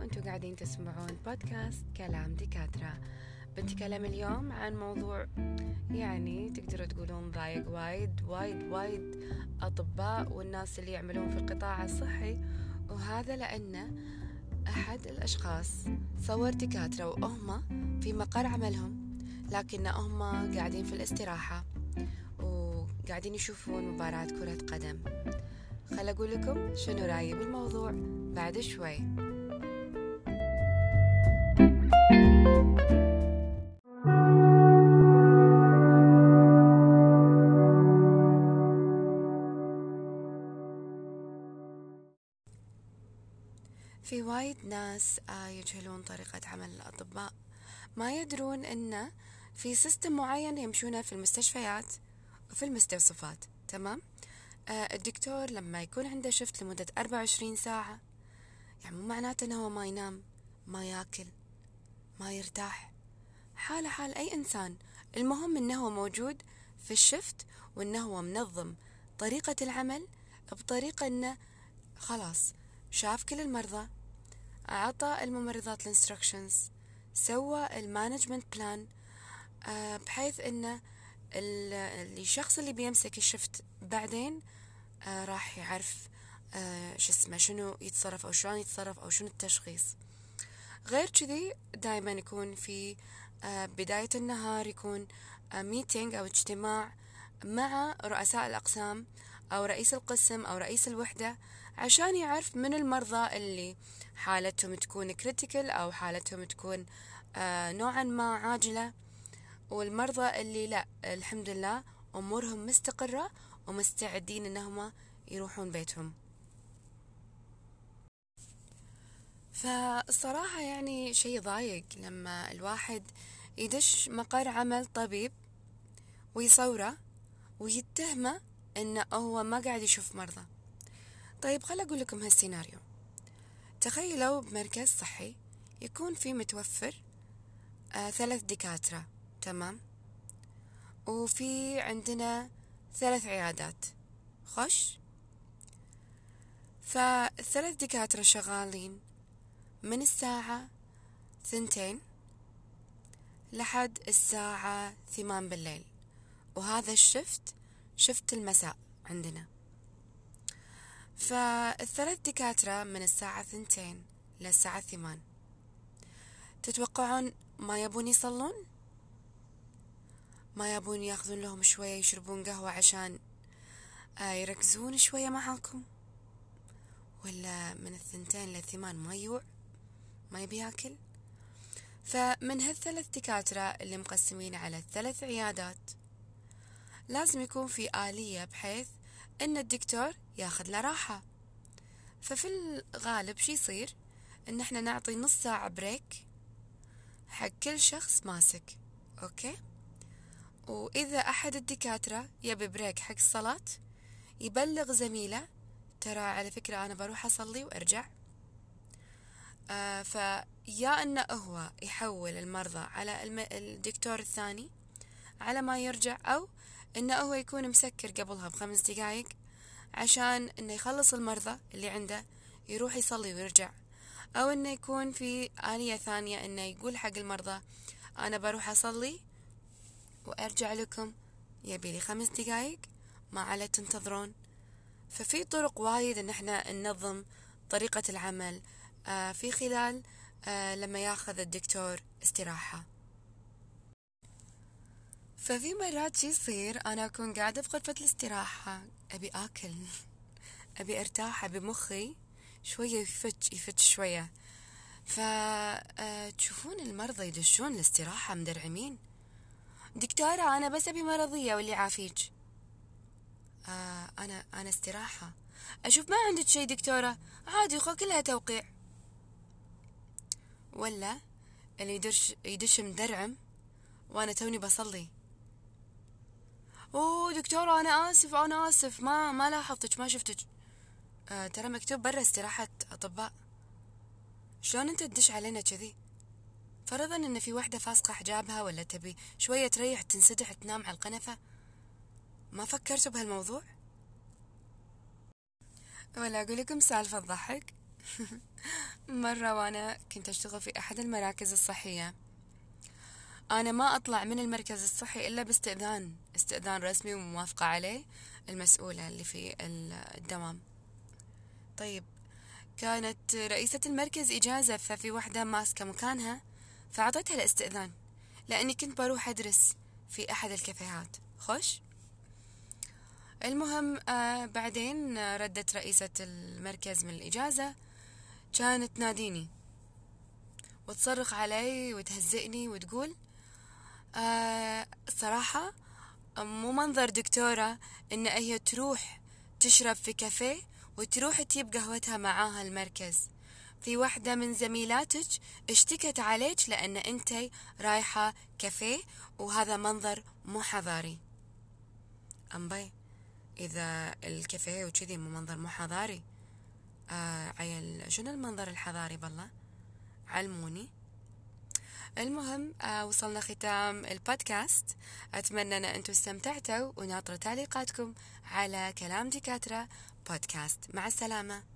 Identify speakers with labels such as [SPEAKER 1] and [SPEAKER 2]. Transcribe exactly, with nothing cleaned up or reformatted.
[SPEAKER 1] وانتوا قاعدين تسمعون بودكاست كلام دكاترة. بنتكلم اليوم عن موضوع يعني تقدروا تقولون ضايق وايد وايد وايد أطباء والناس اللي يعملون في القطاع الصحي، وهذا لأن أحد الأشخاص صور دكاترة وهم في مقر عملهم، لكن هم قاعدين في الاستراحة وقاعدين يشوفون مباراة كرة قدم. خل أقول لكم شنو رأيي بالموضوع بعد شوي. في وايد ناس يجهلون طريقة عمل الأطباء، ما يدرون أن في سيستم معين يمشونه في المستشفيات وفي المستوصفات. تمام؟ آه الدكتور لما يكون عنده شفت لمدة أربعة وعشرين ساعة، يعني مو معناته أنه هو ما ينام، ما ياكل، ما يرتاح، حاله حال أي إنسان. المهم أنه هو موجود في الشفت، وأنه هو منظم طريقة العمل بطريقة أنه خلاص شاف كل المرضى، أعطى الممرضات الانستركشنز، سوى المانجمنت بلان، آه بحيث أنه الشخص اللي بيمسك الشفت بعدين آه راح يعرف آه شو اسمه شنو يتصرف أو شلون يتصرف أو شنو التشخيص. غير كذي دائما يكون في آه بداية النهار يكون آه ميتينج أو اجتماع مع رؤساء الأقسام أو رئيس القسم أو رئيس الوحدة، عشان يعرف من المرضى اللي حالتهم تكون كريتيكال أو حالتهم تكون آه نوعا ما عاجلة، والمرضى اللي لا الحمد لله أمورهم مستقرة ومستعدين إنهم يروحون بيتهم. فالصراحة يعني شيء ضايق لما الواحد يدش مقر عمل طبيب ويصوره ويتهمه إنه هو ما قاعد يشوف مرضى. طيب خل أقول لكم هالسيناريو. تخيلوا بمركز صحي يكون في متوفر آه ثلاث دكاترة، تمام، وفي عندنا ثلاث عيادات. خش فالثلاث دكاترة شغالين من الساعة ثنتين لحد الساعة ثمان بالليل، وهذا الشفت شفت المساء عندنا. فالثلاث دكاترة من الساعة ثنتين للساعة ثمان، تتوقعون ما يبون يصلون؟ ما يبون ياخذون لهم شوية يشربون قهوة عشان يركزون شوية معاكم؟ ولا من الثنتين للثمان ما يوع ما يبي ياكل؟ فمن هالثلاث دكاترة اللي مقسمين على الثلاث عيادات لازم يكون في آلية بحيث ان الدكتور ياخذ له راحة. ففي الغالب شي يصير ان احنا نعطي نص ساعة بريك حق كل شخص ماسك، اوكي؟ واذا احد الدكاترة يبي بريك حق الصلاة يبلغ زميله ترى على فكرة انا بروح اصلي وارجع. آه فيا انه هو يحول المرضى على الم... الدكتور الثاني على ما يرجع، او انه هو يكون مسكر قبلها بخمس دقايق عشان انه يخلص المرضى اللي عنده يروح يصلي ويرجع، او انه يكون في آلية ثانية انه يقول حق المرضى انا بروح اصلي وارجع لكم، يبي لي خمس دقايق ما عليه تنتظرون. ففي طرق وايد ان احنا ننظم طريقة العمل آه في خلال آه لما ياخذ الدكتور استراحة. ففي مرات شي يصير انا اكون قاعدة في غرفة الاستراحة ابي اكل ابي ارتاح، ابي مخي شوية يفتش يفتش شوية، فتشوفون المرضى يدشون الاستراحة مدرعمين، دكتورة انا بس ابي مرضية واللي عافيك. آه انا انا استراحة. اشوف ما عندك شي دكتورة، عادي خو كلها توقيع. ولا اللي يدش يدش مدرعم وانا توني بصلي، اوه دكتورة انا اسف انا اسف ما ما لاحظتك ما شفتك. آه ترى مكتوب برا استراحة اطباء. شلون انت تدش علينا كذي؟ فرضا ان في وحدة فاسقة حجابها ولا تبي شوية تريح تنسدح تنام على القنفة، ما فكرتوا بهالموضوع؟ ولا اقول لكم سالفة تضحك. مرة وأنا كنت أشتغل في أحد المراكز الصحية، أنا ما أطلع من المركز الصحي إلا باستئذان، استئذان رسمي وموافقة عليه المسؤولة اللي في الدوام. طيب، كانت رئيسة المركز إجازة، ففي واحدة ماسكة مكانها فأعطيتها الاستئذان لأني كنت بروح أدرس في أحد الكافيهات. خوش. المهم آه بعدين ردت رئيسة المركز من الإجازة، كانت تناديني وتصرخ علي وتهزئني وتقول آه صراحة مو منظر دكتورة إن هي تروح تشرب في كافيه وتروح تجيب قهوتها معاها المركز. في واحدة من زميلاتك اشتكت عليك لأن أنتي رايحة كافيه وهذا منظر مو حضاري. أمبي، إذا الكافيه وكذي مو منظر مو حضاري، آه عيل شنو المنظر الحضاري بالله؟ علموني. المهم آه وصلنا ختام البودكاست، أتمنى أن أنتم استمتعتوا وناطر تعليقاتكم على كلام دكاترة بودكاست. مع السلامة.